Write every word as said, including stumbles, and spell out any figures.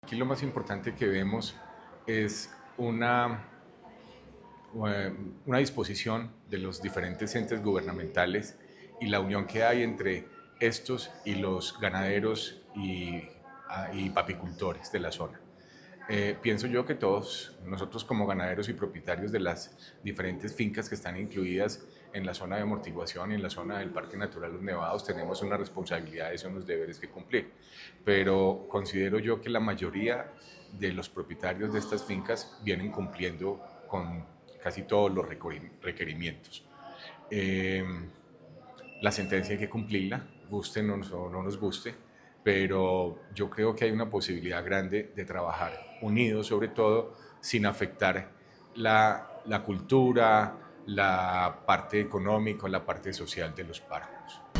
Aquí lo más importante que vemos es una, eh, una disposición de los diferentes entes gubernamentales y la unión que hay entre estos y los ganaderos y, ah, y papicultores de la zona. Eh, pienso yo que todos nosotros como ganaderos y propietarios de las diferentes fincas que están incluidas en la zona de amortiguación y en la zona del Parque Natural Los Nevados tenemos unas responsabilidades y unos deberes que cumplir. Pero considero yo que la mayoría de los propietarios de estas fincas vienen cumpliendo con casi todos los requerimientos. Eh, la sentencia hay que cumplirla, guste o no nos guste, pero yo creo que hay una posibilidad grande de trabajar unidos, sobre todo sin afectar la, la cultura, la parte económica, la parte social de los páramos.